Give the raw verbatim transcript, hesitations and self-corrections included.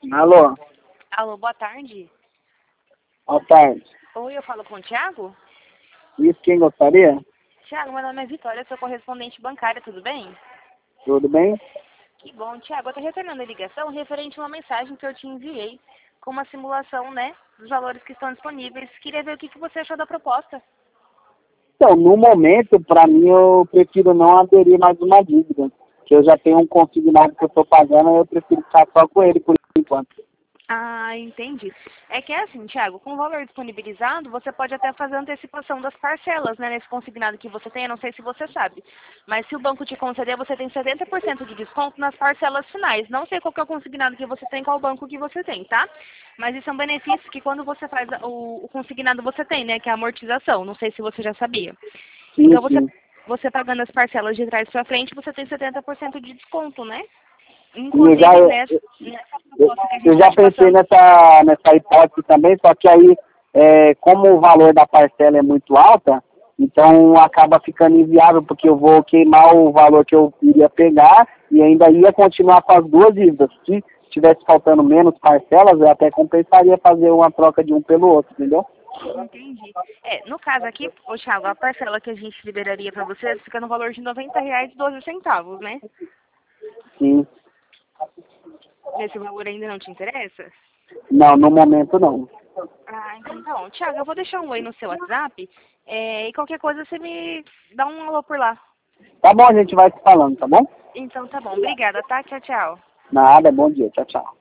Alô, Alô, boa tarde. boa tarde. Oi, eu falo com o Thiago? Isso quem gostaria? Thiago, meu nome é Vitória, sou correspondente bancária, tudo bem? Tudo bem? Que bom, Thiago. Eu tô retornando a ligação referente a uma mensagem que eu te enviei com uma simulação, né, dos valores que estão disponíveis. Queria ver o que, que você achou da proposta. Então, no momento, para mim, eu prefiro não aderir mais uma dívida. Que eu já tenho um consignado que eu estou pagando, eu prefiro ficar só com ele por enquanto. Ah, entendi. É que é assim, Thiago, com o valor disponibilizado, você pode até fazer antecipação das parcelas, né, nesse consignado que você tem, eu não sei se você sabe. Mas se o banco te conceder, você tem setenta por cento de desconto nas parcelas finais. Não sei qual que é o consignado que você tem, qual banco que você tem, tá? Mas isso é um benefício que quando você faz o, o consignado você tem, né, que é a amortização. Não sei se você já sabia. Sim, Então, você, sim. você pagando as parcelas de trás para frente, você tem setenta por cento de desconto, né? E eu já, Inclusive, eu, nessa, nessa eu- proposta que a gente eu está já te pensei passando. nessa, nessa hipótese também, só que aí, é, como o valor da parcela é muito alta, então acaba ficando inviável, porque eu vou queimar o valor que eu iria pegar e ainda ia continuar com as duas dívidas. Se tivesse faltando menos parcelas, eu até compensaria fazer uma troca de um pelo outro, entendeu? Entendi. É, no caso aqui, ô Thiago, a parcela que a gente liberaria para vocês fica no valor de noventa reais e doze centavos, né? Sim. Esse valor ainda não te interessa? Não, no momento não. Ah, então tá bom. Thiago, eu vou deixar um oi no seu WhatsApp é, e qualquer coisa você me dá um alô por lá. Tá bom, a gente vai se falando, tá bom? Então tá bom. Obrigada, tá? Tchau, tchau. Nada, bom dia. Tchau, tchau.